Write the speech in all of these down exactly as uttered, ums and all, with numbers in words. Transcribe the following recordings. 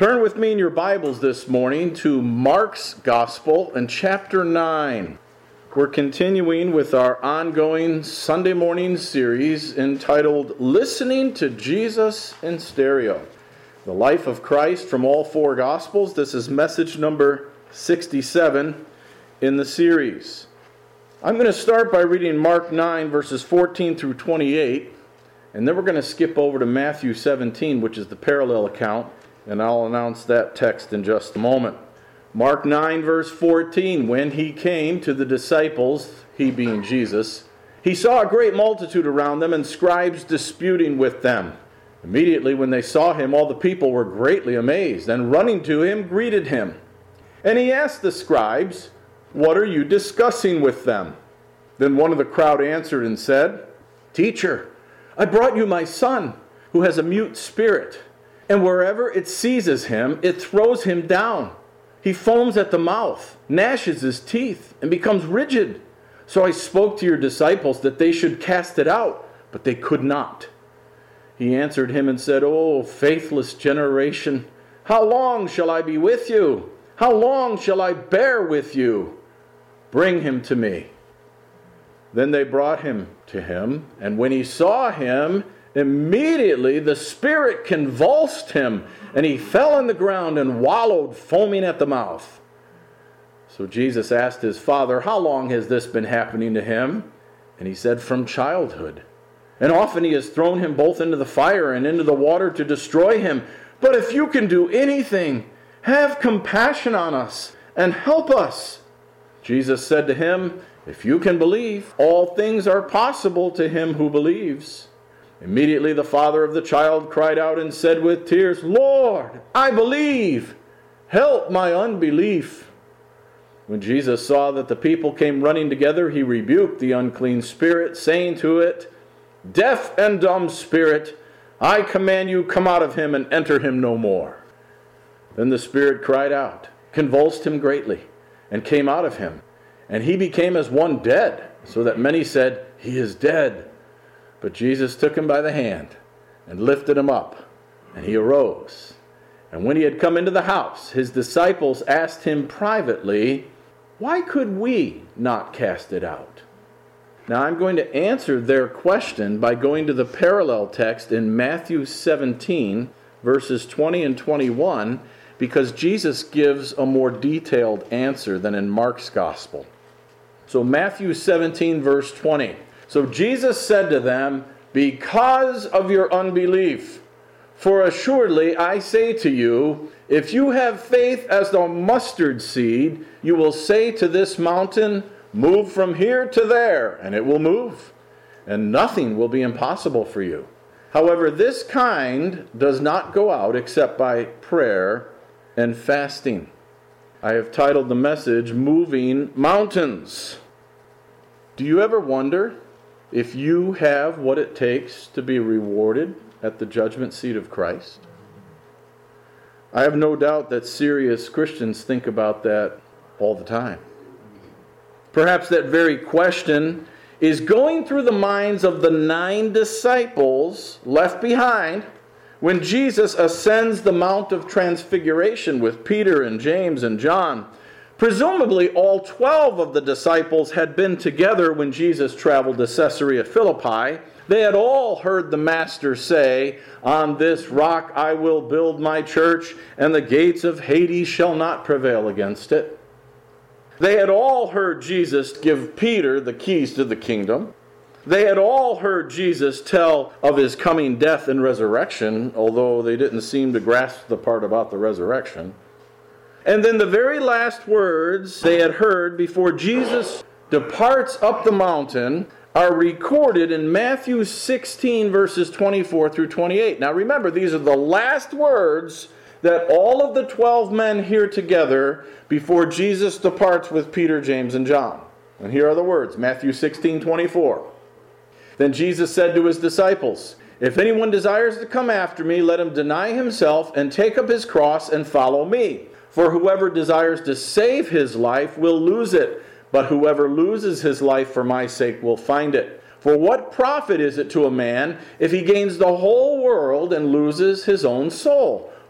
Turn with me in your Bibles this morning to Mark's Gospel and chapter nine. We're continuing with our ongoing Sunday morning series entitled Listening to Jesus in Stereo. The life of Christ from all four Gospels. This is message number sixty-seven in the series. I'm going to start by reading Mark nine verses fourteen through twenty-eight, and then we're going to skip over to Matthew seventeen, which is the parallel account, and I'll announce that text in just a moment. Mark nine verse fourteen, when he came to the disciples, he being Jesus, he saw a great multitude around them and scribes disputing with them. Immediately when they saw him, all the people were greatly amazed, and running to him, greeted him. And he asked the scribes, "What are you discussing with them?" Then one of the crowd answered and said, "Teacher, I brought you my son, who has a mute spirit, and wherever it seizes him, it throws him down. He foams at the mouth, gnashes his teeth, and becomes rigid. So I spoke to your disciples that they should cast it out, but they could not." He answered him and said, "O faithless generation, how long shall I be with you? How long shall I bear with you? Bring him to me." Then they brought him to him, and when he saw him, immediately the spirit convulsed him, and he fell on the ground and wallowed, foaming at the mouth. So Jesus asked his father, "How long has this been happening to him?" And he said, "From childhood. And often he has thrown him both into the fire and into the water to destroy him. But if you can do anything, have compassion on us and help us." Jesus said to him, "If you can believe, all things are possible to him who believes." Immediately the father of the child cried out and said with tears, "Lord, I believe. Help my unbelief." When Jesus saw that the people came running together, he rebuked the unclean spirit, saying to it, "Deaf and dumb spirit, I command you, come out of him and enter him no more." Then the spirit cried out, convulsed him greatly, and came out of him. And he became as one dead, so that many said, "He is dead." But Jesus took him by the hand and lifted him up, and he arose. And when he had come into the house, his disciples asked him privately, "Why could we not cast it out?" Now I'm going to answer their question by going to the parallel text in Matthew seventeen, verses twenty and twenty-one, because Jesus gives a more detailed answer than in Mark's Gospel. So Matthew seventeen, verse twenty. So Jesus said to them, "Because of your unbelief. For assuredly I say to you, if you have faith as the mustard seed, you will say to this mountain, 'Move from here to there,' and it will move, and nothing will be impossible for you. However, this kind does not go out except by prayer and fasting." I have titled the message, "Moving Mountains." Do you ever wonder if you have what it takes to be rewarded at the judgment seat of Christ? I have no doubt that serious Christians think about that all the time. Perhaps that very question is going through the minds of the nine disciples left behind when Jesus ascends the Mount of Transfiguration with Peter and James and John. Presumably all twelve of the disciples had been together when Jesus traveled to Caesarea Philippi. They had all heard the Master say, "On this rock I will build my church, and the gates of Hades shall not prevail against it." They had all heard Jesus give Peter the keys to the kingdom. They had all heard Jesus tell of his coming death and resurrection, although they didn't seem to grasp the part about the resurrection. And then the very last words they had heard before Jesus departs up the mountain are recorded in Matthew sixteen, verses twenty-four through twenty-eight. Now remember, these are the last words that all of the twelve men hear together before Jesus departs with Peter, James, and John. And here are the words, Matthew sixteen, twenty-four. Then Jesus said to his disciples, "If anyone desires to come after me, let him deny himself and take up his cross and follow me. For whoever desires to save his life will lose it, but whoever loses his life for my sake will find it. For what profit is it to a man if he gains the whole world and loses his own soul?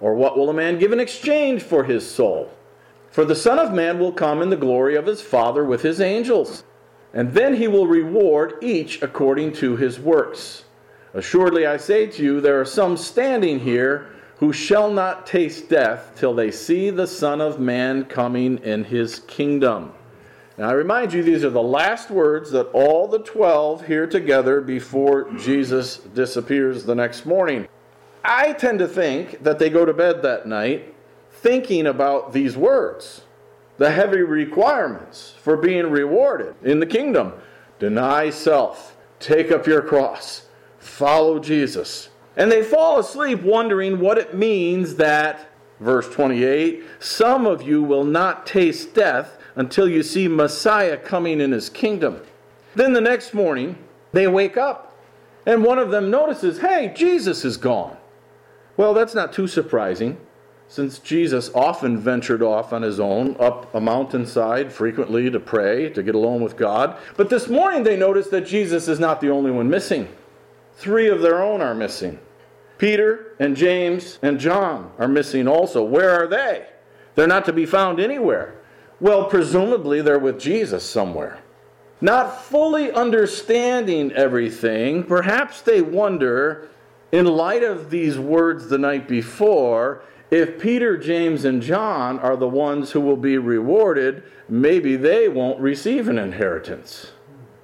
Or what will a man give in exchange for his soul? For the Son of Man will come in the glory of his Father with his angels, and then he will reward each according to his works. Assuredly I say to you, there are some standing here who shall not taste death till they see the Son of Man coming in his kingdom. Now I remind you, these are the last words that all the twelve hear together before Jesus disappears the next morning. I tend to think that they go to bed that night thinking about these words, the heavy requirements for being rewarded in the kingdom. Deny self, take up your cross, follow Jesus. And they fall asleep wondering what it means that, verse twenty-eight, some of you will not taste death until you see Messiah coming in his kingdom. Then the next morning, they wake up, and one of them notices, hey, Jesus is gone. Well, that's not too surprising, since Jesus often ventured off on his own, up a mountainside frequently to pray, to get alone with God. But this morning they notice that Jesus is not the only one missing. Three of their own are missing. Peter and James and John are missing also. Where are they? They're not to be found anywhere. Well, presumably they're with Jesus somewhere. Not fully understanding everything, perhaps they wonder, in light of these words the night before, if Peter, James, and John are the ones who will be rewarded, maybe they won't receive an inheritance.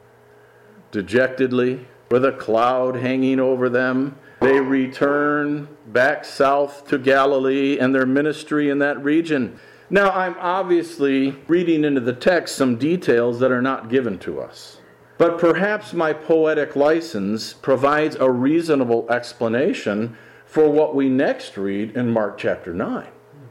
Dejectedly, with a cloud hanging over them, they return back south to Galilee and their ministry in that region. Now, I'm obviously reading into the text some details that are not given to us. But perhaps my poetic license provides a reasonable explanation for what we next read in Mark chapter nine.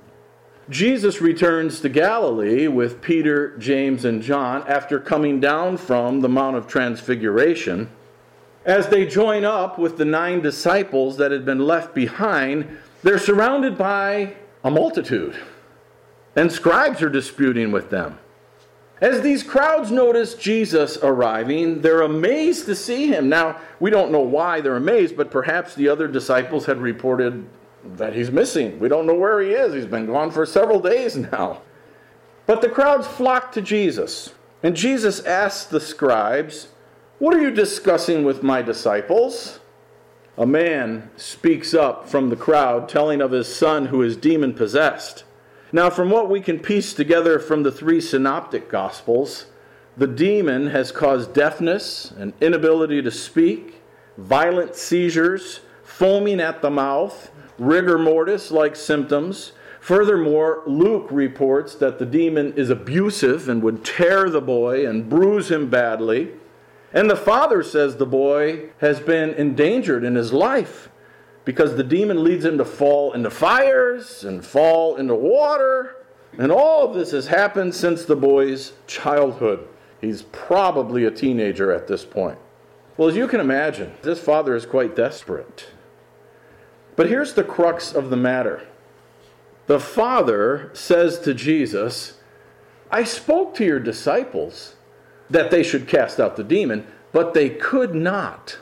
Jesus returns to Galilee with Peter, James, and John after coming down from the Mount of Transfiguration. As they join up with the nine disciples that had been left behind, they're surrounded by a multitude, and scribes are disputing with them. As these crowds notice Jesus arriving, they're amazed to see him. Now, we don't know why they're amazed, but perhaps the other disciples had reported that he's missing. We don't know where he is. He's been gone for several days now. But the crowds flock to Jesus, and Jesus asks the scribes, "What are you discussing with my disciples?" A man speaks up from the crowd, telling of his son who is demon-possessed. Now, from what we can piece together from the three synoptic gospels, the demon has caused deafness, an inability to speak, violent seizures, foaming at the mouth, rigor mortis-like symptoms. Furthermore, Luke reports that the demon is abusive and would tear the boy and bruise him badly. And the father says the boy has been endangered in his life, because the demon leads him to fall into fires and fall into water. And all of this has happened since the boy's childhood. He's probably a teenager at this point. Well, as you can imagine, this father is quite desperate. But here's the crux of the matter. The father says to Jesus, "I spoke to your disciples that they should cast out the demon, but they could not."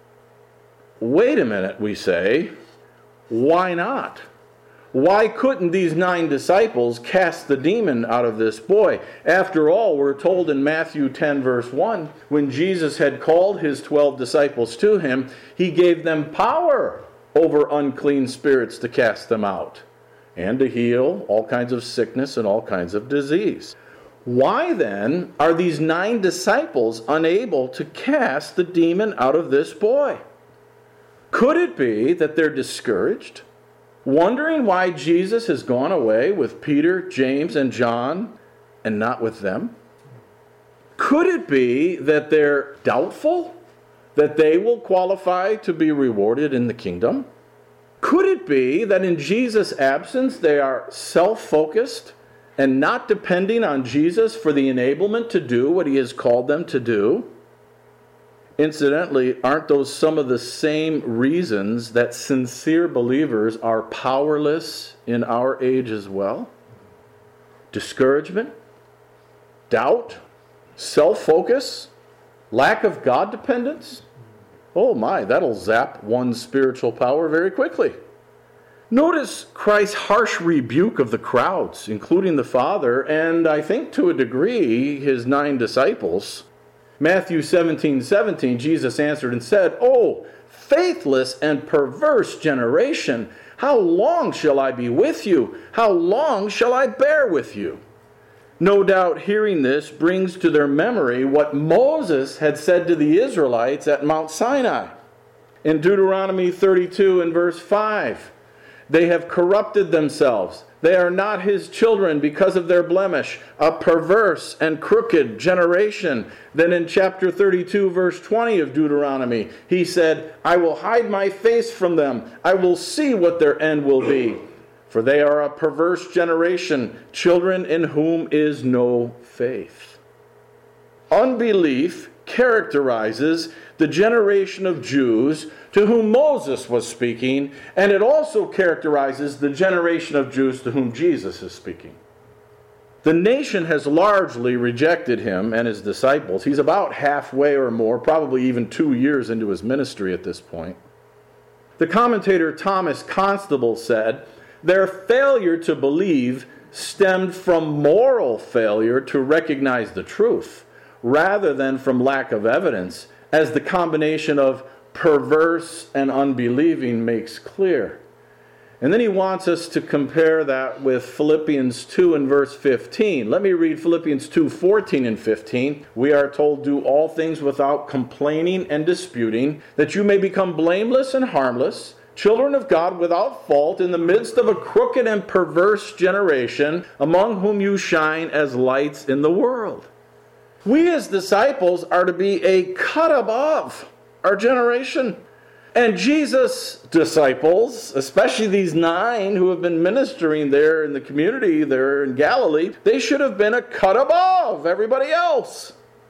Wait a minute, we say. Why not? Why couldn't these nine disciples cast the demon out of this boy? After all, we're told in Matthew ten, verse one, when Jesus had called his twelve disciples to him, he gave them power over unclean spirits to cast them out and to heal all kinds of sickness and all kinds of disease. Why then are these nine disciples unable to cast the demon out of this boy? Could it be that they're discouraged, wondering why Jesus has gone away with Peter, James, and John, and not with them? Could it be that they're doubtful that they will qualify to be rewarded in the kingdom? Could it be that in Jesus' absence they are self-focused and not depending on Jesus for the enablement to do what he has called them to do? Incidentally, aren't those some of the same reasons that sincere believers are powerless in our age as well? Discouragement, doubt, self-focus, lack of God dependence. Oh my, that'll zap one's spiritual power very quickly. Notice Christ's harsh rebuke of the crowds, including the Father, and I think to a degree his nine disciples. Matthew seventeen seventeen, Jesus answered and said, "O faithless and perverse generation, how long shall I be with you? How long shall I bear with you?" No doubt hearing this brings to their memory what Moses had said to the Israelites at Mount Sinai. In Deuteronomy thirty-two and verse five, "They have corrupted themselves. They are not his children because of their blemish, a perverse and crooked generation." Then in chapter thirty-two, verse twenty of Deuteronomy, he said, "I will hide my face from them. I will see what their end will be. For they are a perverse generation, children in whom is no faith." Unbelief characterizes the generation of Jews to whom Moses was speaking, and it also characterizes the generation of Jews to whom Jesus is speaking. The nation has largely rejected him and his disciples. He's about halfway or more, probably even two years into his ministry at this point. The commentator Thomas Constable said, "Their failure to believe stemmed from moral failure to recognize the truth, rather than from lack of evidence, as the combination of perverse and unbelieving makes clear." And then he wants us to compare that with Philippians two and verse fifteen. Let me read Philippians two, fourteen and fifteen. We are told, "Do all things without complaining and disputing, that you may become blameless and harmless, children of God without fault, in the midst of a crooked and perverse generation, among whom you shine as lights in the world." We as disciples are to be a cut above our generation. And Jesus' disciples, especially these nine who have been ministering there in the community there in Galilee, they should have been a cut above everybody else.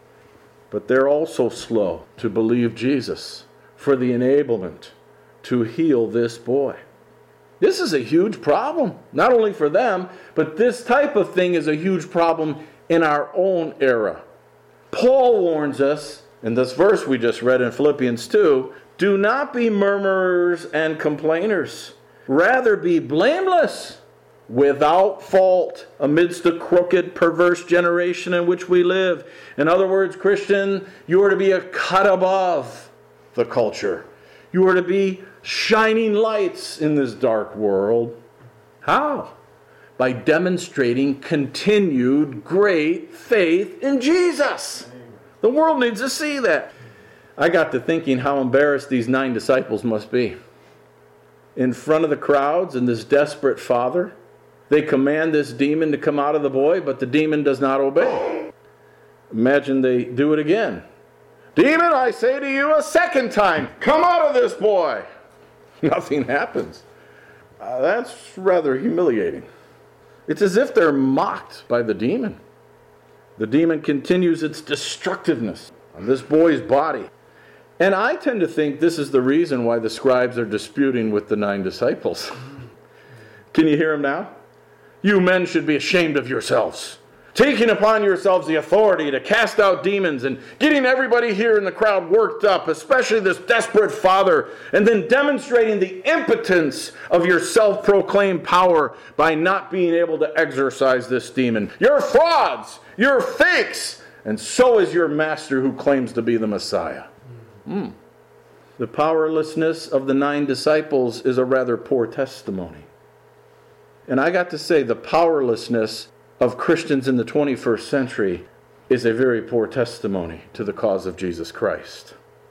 But they're also slow to believe Jesus for the enablement to heal this boy. This is a huge problem, not only for them, but this type of thing is a huge problem in our own era. Paul warns us, in this verse we just read in Philippians two, "Do not be murmurers and complainers. Rather be blameless, without fault, amidst the crooked, perverse generation in which we live." In other words, Christian, you are to be a cut above the culture. You are to be shining lights in this dark world. How? By demonstrating continued great faith in Jesus. The world needs to see that. I got to thinking how embarrassed these nine disciples must be. In front of the crowds and this desperate father, they command this demon to come out of the boy, but the demon does not obey. Imagine they do it again. "Demon, I say to you a second time, come out of this boy." Nothing happens. Uh, that's rather humiliating. It's as if they're mocked by the demon. The demon continues its destructiveness on this boy's body. And I tend to think this is the reason why the scribes are disputing with the nine disciples. Can you hear him now? "You men should be ashamed of yourselves, taking upon yourselves the authority to cast out demons and getting everybody here in the crowd worked up, especially this desperate father, and then demonstrating the impotence of your self-proclaimed power by not being able to exorcise this demon. You're frauds! You're fakes! And so is your master who claims to be the Messiah." Mm. The powerlessness of the nine disciples is a rather poor testimony. And I got to say, the powerlessness of Christians in the twenty-first century is a very poor testimony to the cause of Jesus Christ.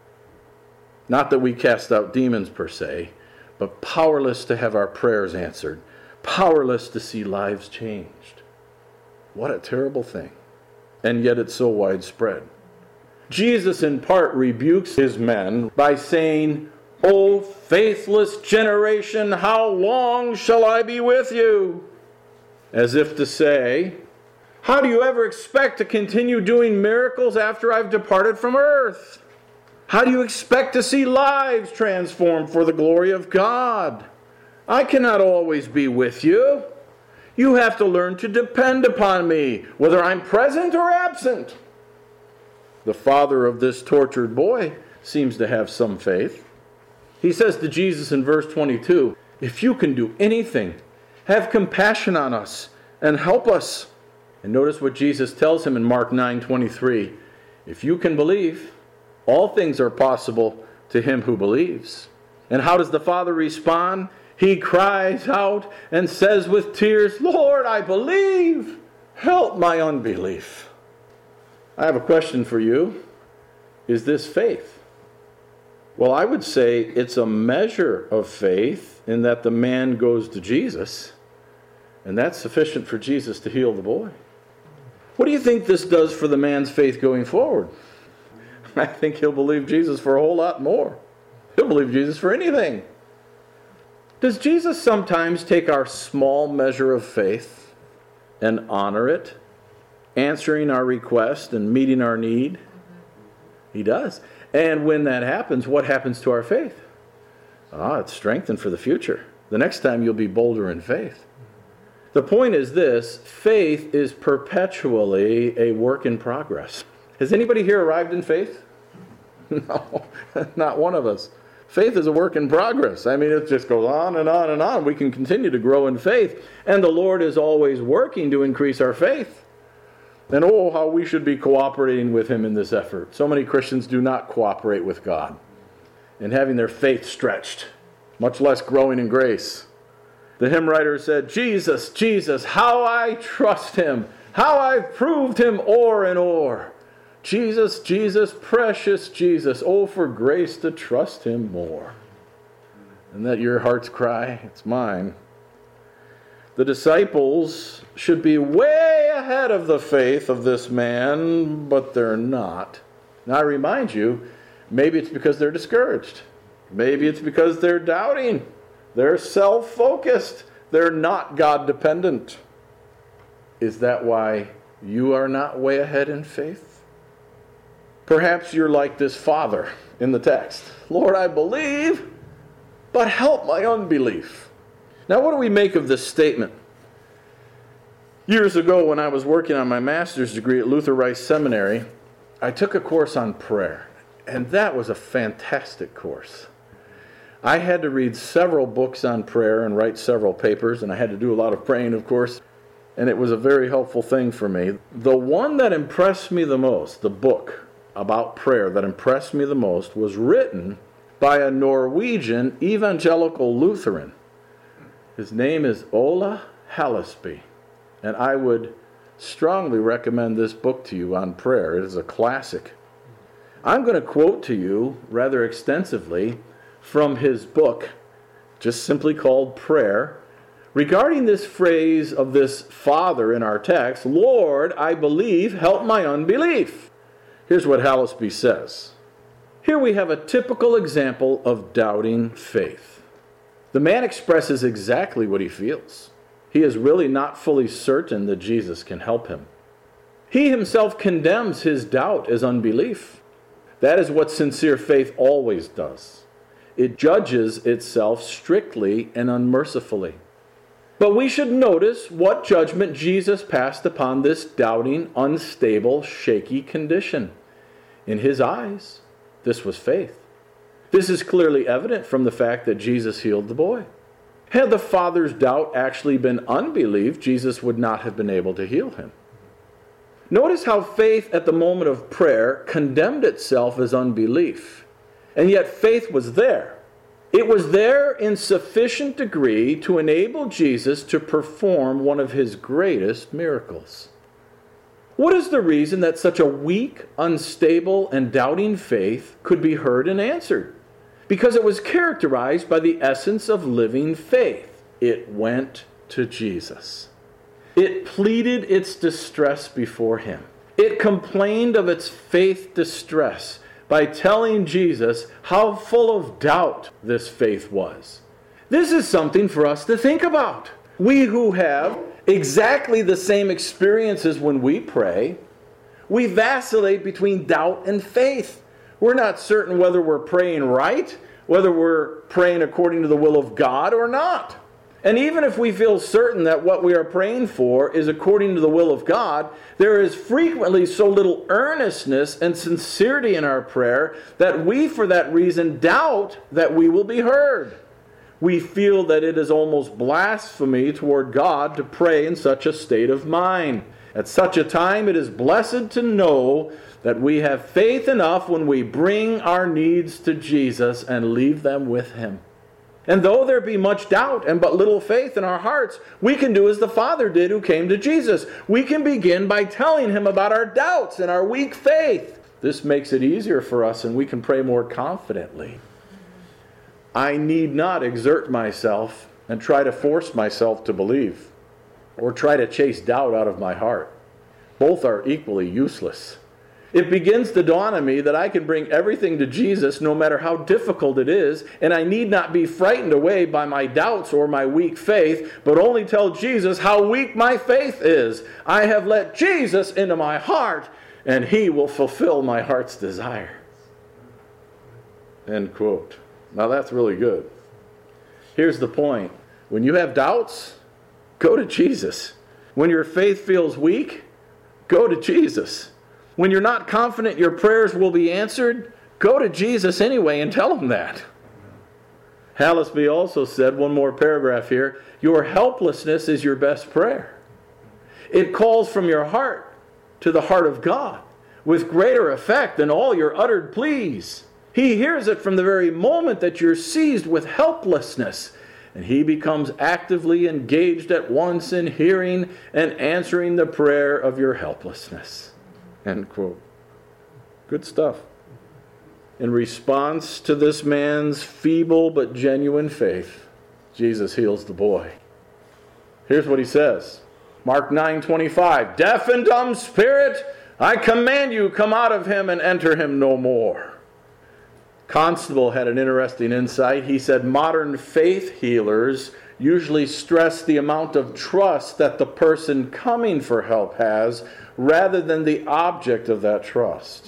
Not that we cast out demons per se, but powerless to have our prayers answered, powerless to see lives changed. What a terrible thing. And yet it's so widespread. Jesus in part rebukes his men by saying, "O faithless generation, how long shall I be with you?" As if to say, how do you ever expect to continue doing miracles after I've departed from earth? How do you expect to see lives transformed for the glory of God? I cannot always be with you. You have to learn to depend upon me, whether I'm present or absent. The father of this tortured boy seems to have some faith. He says to Jesus in verse twenty-two, If you can do anything, have compassion on us and help us. And notice what Jesus tells him in Mark nine twenty-three. If you can believe, all things are possible to him who believes. And how does the Father respond? He cries out and says with tears, Lord, I believe. Help my unbelief. I have a question for you. Is this faith? Well, I would say it's a measure of faith in that the man goes to Jesus, and that's sufficient for Jesus to heal the boy. What do you think this does for the man's faith going forward? I think he'll believe Jesus for a whole lot more. He'll believe Jesus for anything. Does Jesus sometimes take our small measure of faith and honor it, answering our request and meeting our need? He does. And when that happens, what happens to our faith? Ah, it's strengthened for the future. The next time you'll be bolder in faith. The point is this: faith is perpetually a work in progress. Has anybody here arrived in faith? No, not one of us. Faith is a work in progress. I mean, it just goes on and on and on. We can continue to grow in faith. And the Lord is always working to increase our faith. And oh, how we should be cooperating with Him in this effort. So many Christians do not cooperate with God in having their faith stretched, much less growing in grace. The hymn writer said, Jesus, Jesus, how I trust Him, how I've proved Him o'er and o'er. Jesus, Jesus, precious Jesus, oh, for grace to trust Him more. Isn't that your heart's cry? It's mine. The disciples should be way ahead of the faith of this man, but they're not. Now I remind you, maybe it's because they're discouraged. Maybe it's because they're doubting. They're self-focused. They're not God-dependent. Is that why you are not way ahead in faith? Perhaps you're like this father in the text. Lord, I believe, but help my unbelief. Now, what do we make of this statement? Years ago, when I was working on my master's degree at Luther Rice Seminary, I took a course on prayer, and that was a fantastic course. I had to read several books on prayer and write several papers, and I had to do a lot of praying, of course, and it was a very helpful thing for me. The one that impressed me the most, the book about prayer that impressed me the most, was written by a Norwegian evangelical Lutheran. His name is Ola Hallesby, and I would strongly recommend this book to you on prayer. It is a classic. I'm going to quote to you rather extensively from his book, just simply called Prayer, regarding this phrase of this father in our text, Lord, I believe, help my unbelief. Here's what Hallesby says. Here we have a typical example of doubting faith. The man expresses exactly what he feels. He is really not fully certain that Jesus can help him. He himself condemns his doubt as unbelief. That is what sincere faith always does. It judges itself strictly and unmercifully. But we should notice what judgment Jesus passed upon this doubting, unstable, shaky condition. In his eyes, this was faith. This is clearly evident from the fact that Jesus healed the boy. Had the father's doubt actually been unbelief, Jesus would not have been able to heal him. Notice how faith at the moment of prayer condemned itself as unbelief. And yet faith was there. It was there in sufficient degree to enable Jesus to perform one of his greatest miracles. What is the reason that such a weak, unstable, and doubting faith could be heard and answered? Because it was characterized by the essence of living faith. It went to Jesus. It pleaded its distress before him. It complained of its faith distress by telling Jesus how full of doubt this faith was. This is something for us to think about. We who have exactly the same experiences when we pray, we vacillate between doubt and faith. We're not certain whether we're praying right, whether we're praying according to the will of God or not. And even if we feel certain that what we are praying for is according to the will of God, there is frequently so little earnestness and sincerity in our prayer that we, for that reason, doubt that we will be heard. we feel that it is almost blasphemy toward God to pray in such a state of mind. At such a time, it is blessed to know that we have faith enough when we bring our needs to Jesus and leave them with Him. And though there be much doubt and but little faith in our hearts, we can do as the Father did who came to Jesus. We can begin by telling Him about our doubts and our weak faith. This makes it easier for us and we can pray more confidently. I need not exert myself and try to force myself to believe or try to chase doubt out of my heart. Both are equally useless. It begins to dawn on me that I can bring everything to Jesus no matter how difficult it is, and I need not be frightened away by my doubts or my weak faith, but only tell Jesus how weak my faith is. I have let Jesus into my heart, and He will fulfill my heart's desire. End quote. Now that's really good. Here's the point. When you have doubts, go to Jesus. When your faith feels weak, go to Jesus. When you're not confident your prayers will be answered, go to Jesus anyway and tell Him that. Hallisby also said, one more paragraph here, your helplessness is your best prayer. It calls from your heart to the heart of God with greater effect than all your uttered pleas. He hears it from the very moment that you're seized with helplessness, and He becomes actively engaged at once in hearing and answering the prayer of your helplessness. End quote. Good stuff. In response to this man's feeble but genuine faith, Jesus heals the boy. Here's what He says. Mark nine twenty-five, deaf and dumb spirit, I command you, come out of him and enter him no more. Constable had an interesting insight. He said modern faith healers usually stress the amount of trust that the person coming for help has rather than the object of that trust.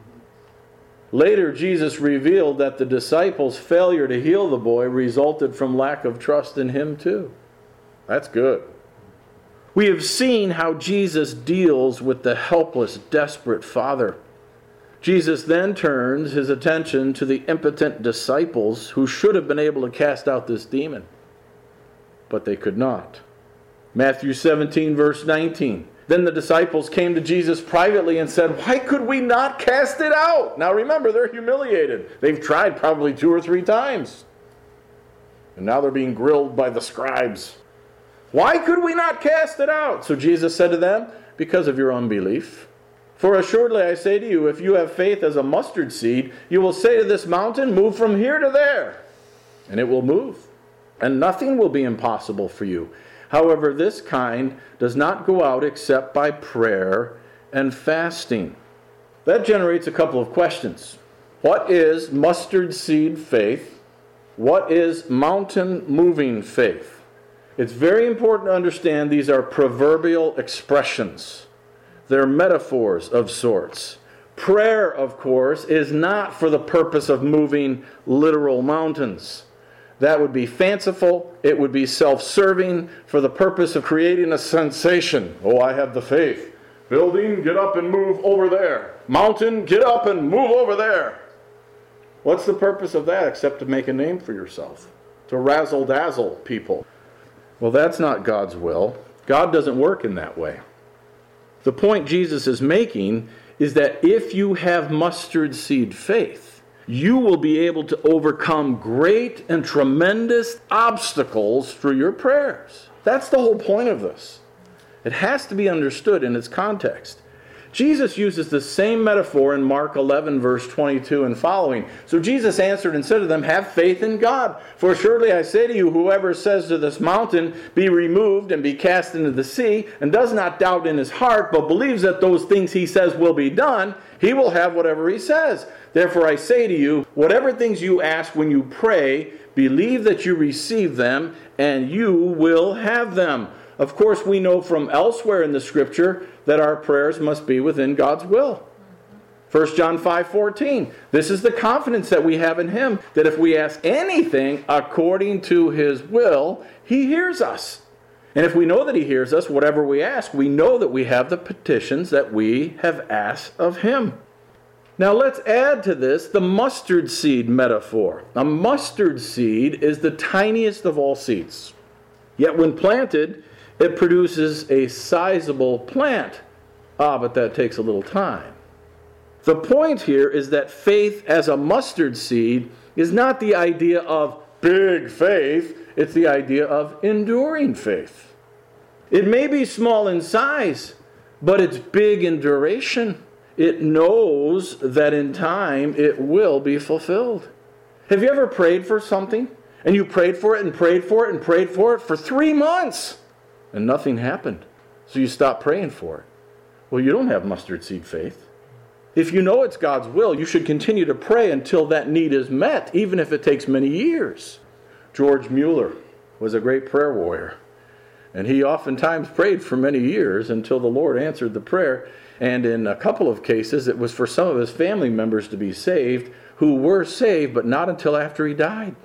Later, Jesus revealed that the disciples' failure to heal the boy resulted from lack of trust in Him too. That's good. We have seen how Jesus deals with the helpless, desperate father. Jesus then turns His attention to the impotent disciples who should have been able to cast out this demon, but they could not. Matthew seventeen, verse nineteen. Then the disciples came to Jesus privately and said, why could we not cast it out? Now remember, they're humiliated. They've tried probably two or three times. And now they're being grilled by the scribes. Why could we not cast it out? So Jesus said to them, because of your unbelief. For assuredly I say to you, if you have faith as a mustard seed, you will say to this mountain, move from here to there, and it will move. And nothing will be impossible for you. However, this kind does not go out except by prayer and fasting. That generates a couple of questions. What is mustard seed faith? What is mountain moving faith? It's very important to understand these are proverbial expressions. They're metaphors of sorts. Prayer, of course, is not for the purpose of moving literal mountains. That would be fanciful. It would be self-serving for the purpose of creating a sensation. Oh, I have the faith. Building, get up and move over there. Mountain, get up and move over there. What's the purpose of that except to make a name for yourself? To razzle-dazzle people. Well, that's not God's will. God doesn't work in that way. The point Jesus is making is that if you have mustard seed faith, you will be able to overcome great and tremendous obstacles through your prayers. That's the whole point of this. It has to be understood in its context. Jesus uses the same metaphor in Mark eleven, verse twenty-two and following. So Jesus answered and said to them, have faith in God. For assuredly I say to you, whoever says to this mountain, be removed and be cast into the sea, and does not doubt in his heart, but believes that those things he says will be done, he will have whatever he says. Therefore I say to you, whatever things you ask when you pray, believe that you receive them, and you will have them. Of course, we know from elsewhere in the Scripture that our prayers must be within God's will. First John five fourteen. This is the confidence that we have in Him, that if we ask anything according to His will, He hears us. And if we know that He hears us, whatever we ask, we know that we have the petitions that we have asked of Him. Now let's add to this the mustard seed metaphor. A mustard seed is the tiniest of all seeds. Yet when planted, it produces a sizable plant. Ah, but that takes a little time. The point here is that faith as a mustard seed is not the idea of big faith, it's the idea of enduring faith. It may be small in size, but it's big in duration. It knows that in time it will be fulfilled. Have you ever prayed for something? And you prayed for it and prayed for it and prayed for it for three months and nothing happened. So you stopped praying for it. Well, you don't have mustard seed faith. If you know it's God's will, you should continue to pray until that need is met, even if it takes many years. George Mueller was a great prayer warrior. And he oftentimes prayed for many years until the Lord answered the prayer. And in a couple of cases, it was for some of his family members to be saved, who were saved, but not until after he died.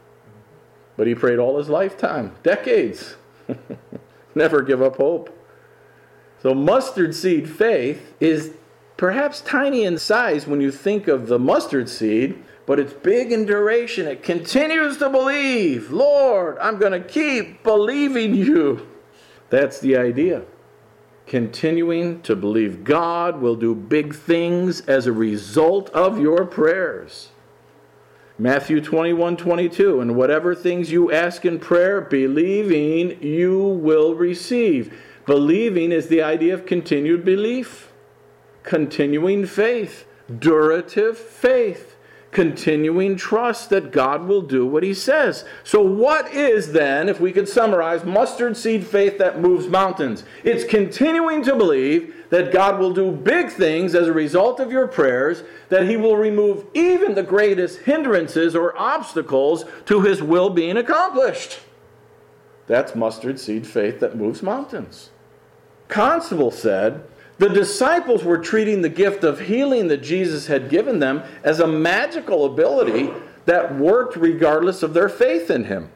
But he prayed all his lifetime, decades. Never give up hope. So mustard seed faith is perhaps tiny in size when you think of the mustard seed, but it's big in duration. It continues to believe. Lord, I'm going to keep believing you. That's the idea. Continuing to believe God will do big things as a result of your prayers. Matthew twenty-one twenty-two, and whatever things you ask in prayer, believing you will receive. Believing is the idea of continued belief, continuing faith, durative faith, continuing trust that God will do what he says. So what is then, if we could summarize, mustard seed faith that moves mountains? It's continuing to believe that God will do big things as a result of your prayers, that he will remove even the greatest hindrances or obstacles to his will being accomplished. That's mustard seed faith that moves mountains. Constable said, the disciples were treating the gift of healing that Jesus had given them as a magical ability that worked regardless of their faith in him.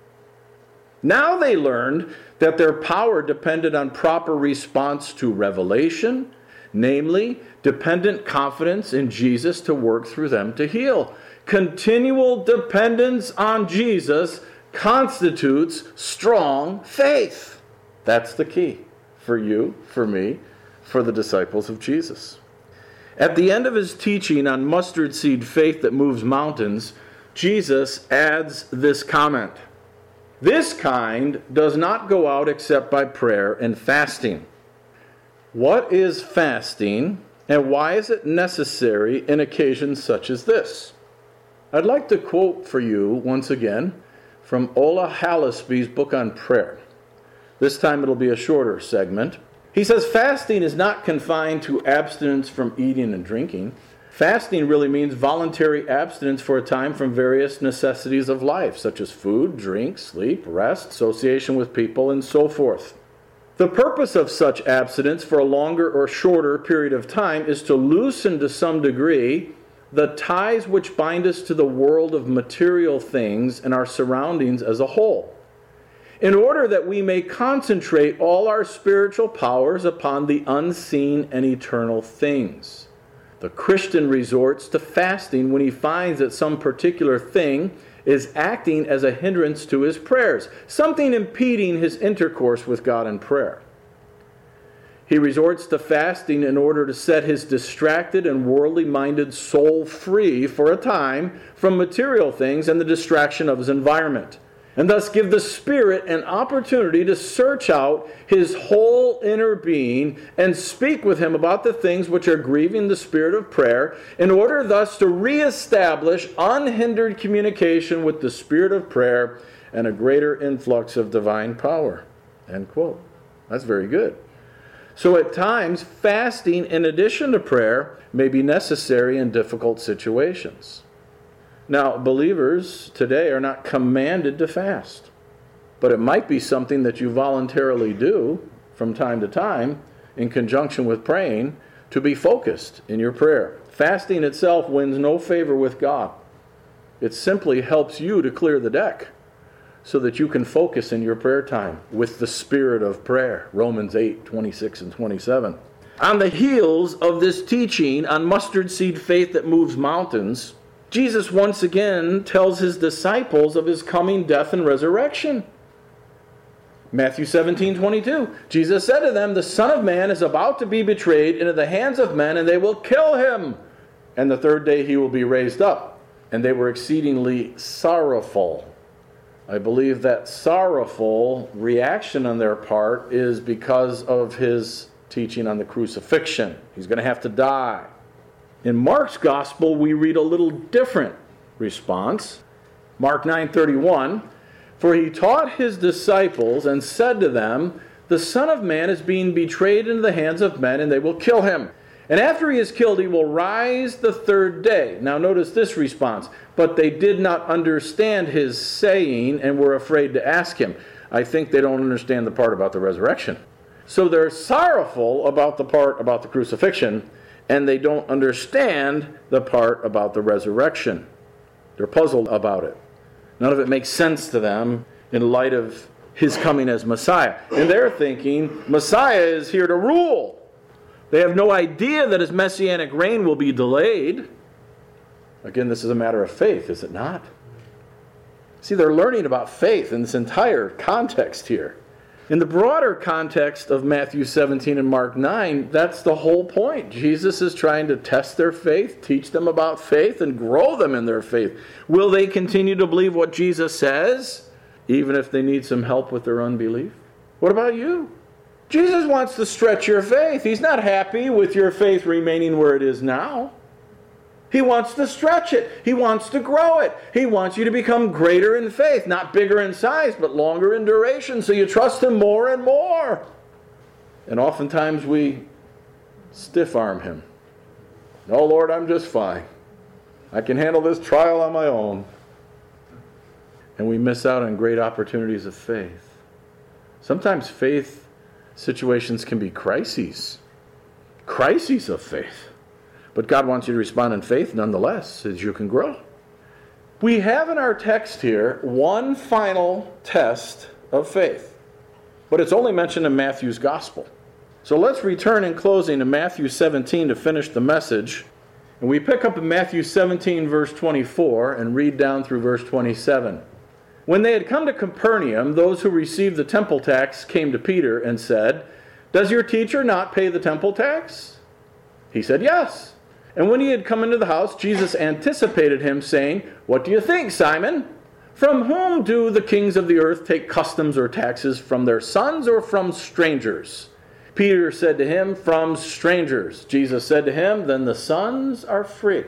Now they learned that their power depended on proper response to revelation, namely, dependent confidence in Jesus to work through them to heal. Continual dependence on Jesus constitutes strong faith. That's the key for you, for me, for the disciples of Jesus. At the end of his teaching on mustard seed faith that moves mountains, Jesus adds this comment. This kind does not go out except by prayer and fasting. What is fasting, and why is it necessary in occasions such as this? I'd like to quote for you once again from Ola Hallesby's book on prayer. This time it'll be a shorter segment. He says fasting is not confined to abstinence from eating and drinking. Fasting really means voluntary abstinence for a time from various necessities of life, such as food, drink, sleep, rest, association with people, and so forth. The purpose of such abstinence for a longer or shorter period of time is to loosen to some degree the ties which bind us to the world of material things and our surroundings as a whole, in order that we may concentrate all our spiritual powers upon the unseen and eternal things. The Christian resorts to fasting when he finds that some particular thing is acting as a hindrance to his prayers, something impeding his intercourse with God in prayer. He resorts to fasting in order to set his distracted and worldly-minded soul free for a time from material things and the distraction of his environment, and thus give the Spirit an opportunity to search out his whole inner being and speak with him about the things which are grieving the spirit of prayer, in order thus to reestablish unhindered communication with the spirit of prayer and a greater influx of divine power. End quote. That's very good. So at times, fasting in addition to prayer may be necessary in difficult situations. Now, believers today are not commanded to fast, but it might be something that you voluntarily do from time to time in conjunction with praying to be focused in your prayer. Fasting itself wins no favor with God. It simply helps you to clear the deck so that you can focus in your prayer time with the spirit of prayer. Romans eight, twenty-six and twenty-seven. On the heels of this teaching on mustard seed faith that moves mountains, Jesus once again tells his disciples of his coming death and resurrection. Matthew seventeen twenty-two, Jesus said to them, "The Son of Man is about to be betrayed into the hands of men, and they will kill him. And the third day he will be raised up." And they were exceedingly sorrowful. I believe that sorrowful reaction on their part is because of his teaching on the crucifixion. He's going to have to die. In Mark's gospel, we read a little different response. Mark nine thirty-one, "For he taught his disciples and said to them, 'The Son of Man is being betrayed into the hands of men, and they will kill him. And after he is killed, he will rise the third day.'" Now notice this response. "But they did not understand his saying and were afraid to ask him." I think they don't understand the part about the resurrection. So they're sorrowful about the part about the crucifixion, and they don't understand the part about the resurrection. They're puzzled about it. None of it makes sense to them in light of his coming as Messiah. And they're thinking Messiah is here to rule. They have no idea that his messianic reign will be delayed. Again, this is a matter of faith, is it not? See, they're learning about faith in this entire context here. In the broader context of Matthew seventeen and Mark nine, that's the whole point. Jesus is trying to test their faith, teach them about faith, and grow them in their faith. Will they continue to believe what Jesus says, even if they need some help with their unbelief? What about you? Jesus wants to stretch your faith. He's not happy with your faith remaining where it is now. He wants to stretch it. He wants to grow it. He wants you to become greater in faith, not bigger in size, but longer in duration, so you trust him more and more. And oftentimes we stiff-arm him. "No, Lord, I'm just fine. I can handle this trial on my own." And we miss out on great opportunities of faith. Sometimes faith situations can be crises. Crises of faith. But God wants you to respond in faith nonetheless, as you can grow. We have in our text here one final test of faith. But it's only mentioned in Matthew's gospel. So let's return in closing to Matthew seventeen to finish the message. And we pick up in Matthew seventeen, verse twenty-four, and read down through verse twenty-seven. "When they had come to Capernaum, those who received the temple tax came to Peter and said, 'Does your teacher not pay the temple tax?' He said, 'Yes.' And when he had come into the house, Jesus anticipated him, saying, 'What do you think, Simon? From whom do the kings of the earth take customs or taxes, from their sons or from strangers?' Peter said to him, 'From strangers.' Jesus said to him, 'Then the sons are free.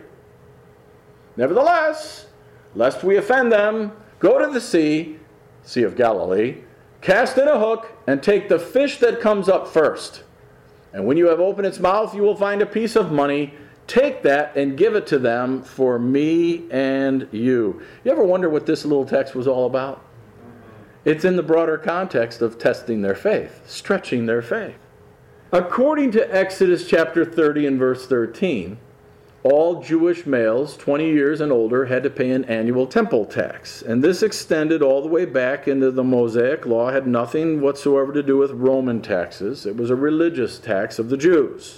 Nevertheless, lest we offend them, go to the sea, Sea of Galilee, cast in a hook, and take the fish that comes up first. And when you have opened its mouth, you will find a piece of money. Take that and give it to them for me and you.'" You ever wonder what this little text was all about? It's in the broader context of testing their faith, stretching their faith. According to Exodus chapter thirty and verse thirteen, all Jewish males twenty years and older had to pay an annual temple tax. And this extended all the way back into the Mosaic law, had nothing whatsoever to do with Roman taxes. It was a religious tax of the Jews.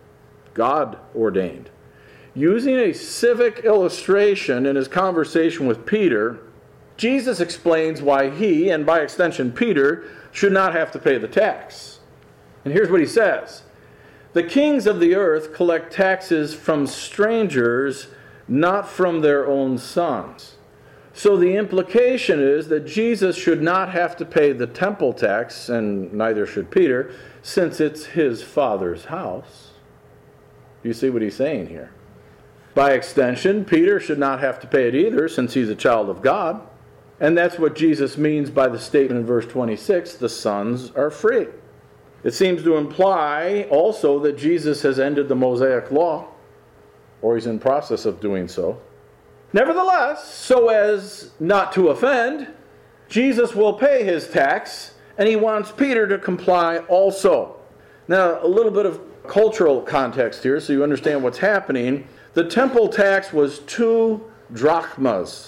God ordained. Using a civic illustration in his conversation with Peter, Jesus explains why he, and by extension Peter, should not have to pay the tax. And here's what he says. "The kings of the earth collect taxes from strangers, not from their own sons." So the implication is that Jesus should not have to pay the temple tax, and neither should Peter, since it's his Father's house. You see what he's saying here? By extension, Peter should not have to pay it either, since he's a child of God. And that's what Jesus means by the statement in verse twenty-six, "The sons are free." It seems to imply also that Jesus has ended the Mosaic law, or he's in process of doing so. Nevertheless, so as not to offend, Jesus will pay his tax, and he wants Peter to comply also. Now, a little bit of cultural context here so you understand what's happening. The temple tax was two drachmas.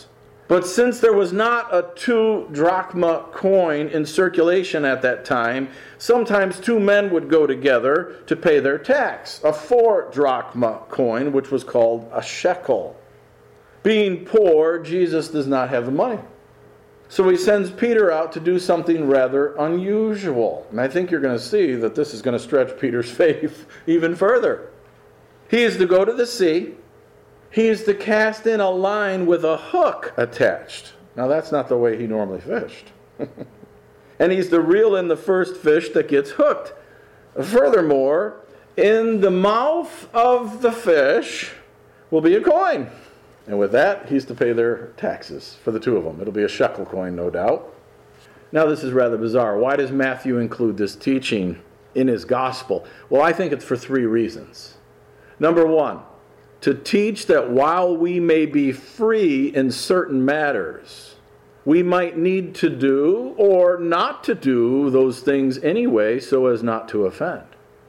But since there was not a two drachma coin in circulation at that time, sometimes two men would go together to pay their tax. A four drachma coin, which was called a shekel. Being poor, Jesus does not have the money. So he sends Peter out to do something rather unusual. And I think you're going to see that this is going to stretch Peter's faith even further. He is to go to the sea. He is to cast in a line with a hook attached. Now that's not the way he normally fished. And he's to reel in the first fish that gets hooked. Furthermore, in the mouth of the fish will be a coin. And with that, he's to pay their taxes for the two of them. It'll be a shekel coin, no doubt. Now this is rather bizarre. Why does Matthew include this teaching in his gospel? Well, I think it's for three reasons. Number one, to teach that while we may be free in certain matters, we might need to do or not to do those things anyway so as not to offend.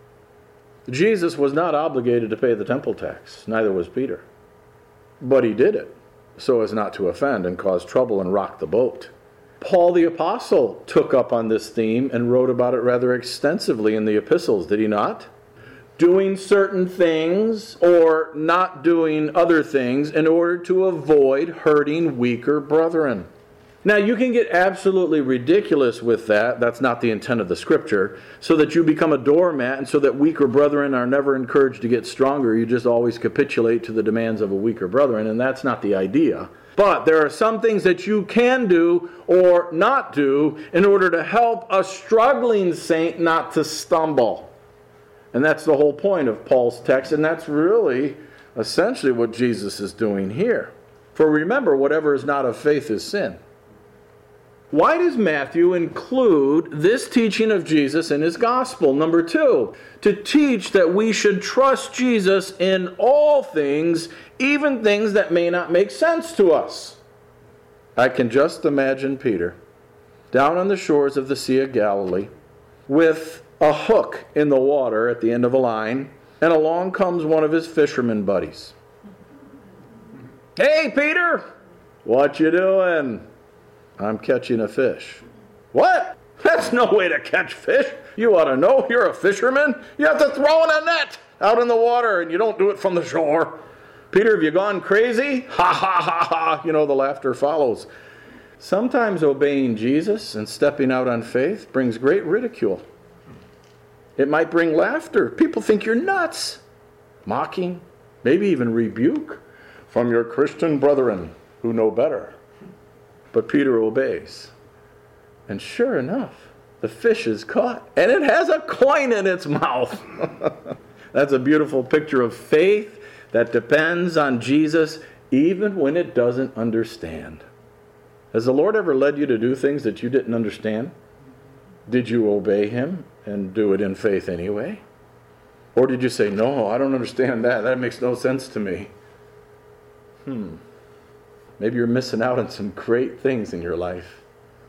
Jesus was not obligated to pay the temple tax, neither was Peter. But he did it so as not to offend and cause trouble and rock the boat. Paul the Apostle took up on this theme and wrote about it rather extensively in the epistles, did he not? Doing certain things or not doing other things in order to avoid hurting weaker brethren. Now, you can get absolutely ridiculous with that. That's not the intent of the Scripture. So that you become a doormat and so that weaker brethren are never encouraged to get stronger. You just always capitulate to the demands of a weaker brethren, and that's not the idea. But there are some things that you can do or not do in order to help a struggling saint not to stumble. And that's the whole point of Paul's text, and that's really essentially what Jesus is doing here. For remember, whatever is not of faith is sin. Why does Matthew include this teaching of Jesus in his gospel? Number two, to teach that we should trust Jesus in all things, even things that may not make sense to us. I can just imagine Peter down on the shores of the Sea of Galilee with a hook in the water at the end of a line, and along comes one of his fisherman buddies. "Hey, Peter, what you doing?" "I'm catching a fish." "What? That's no way to catch fish. You ought to know. You're a fisherman. You have to throw in a net out in the water, and you don't do it from the shore." "Peter, have you gone crazy?" Ha ha ha ha. You know, the laughter follows. Sometimes obeying Jesus and stepping out on faith brings great ridicule. It might bring laughter. People think you're nuts. Mocking, maybe even rebuke from your Christian brethren who know better. But Peter obeys. And sure enough, the fish is caught. And it has a coin in its mouth. That's a beautiful picture of faith that depends on Jesus even when it doesn't understand. Has the Lord ever led you to do things that you didn't understand? Did you obey him and do it in faith anyway? Or did you say, "No, I don't understand that. That makes no sense to me"? Hmm. Maybe you're missing out on some great things in your life.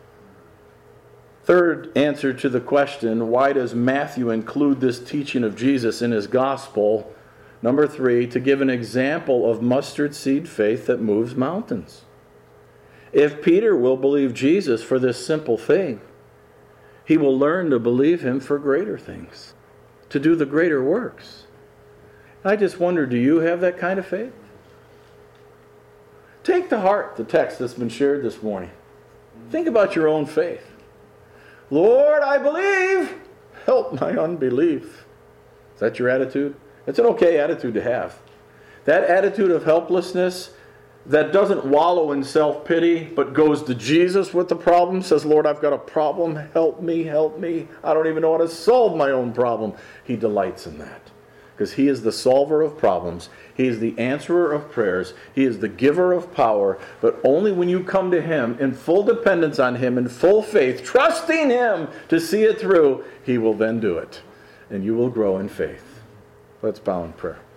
Third answer to the question, why does Matthew include this teaching of Jesus in his gospel? Number three, to give an example of mustard seed faith that moves mountains. If Peter will believe Jesus for this simple thing, he will learn to believe him for greater things, to do the greater works. I just wonder, do you have that kind of faith? Take to heart the text that's been shared this morning. Think about your own faith. "Lord, I believe. Help my unbelief." Is that your attitude? It's an okay attitude to have. That attitude of helplessness that doesn't wallow in self-pity, but goes to Jesus with the problem, says, "Lord, I've got a problem. Help me, help me. I don't even know how to solve my own problem." He delights in that. Because he is the solver of problems. He is the answerer of prayers. He is the giver of power. But only when you come to him in full dependence on him, in full faith, trusting him to see it through, he will then do it. And you will grow in faith. Let's bow in prayer.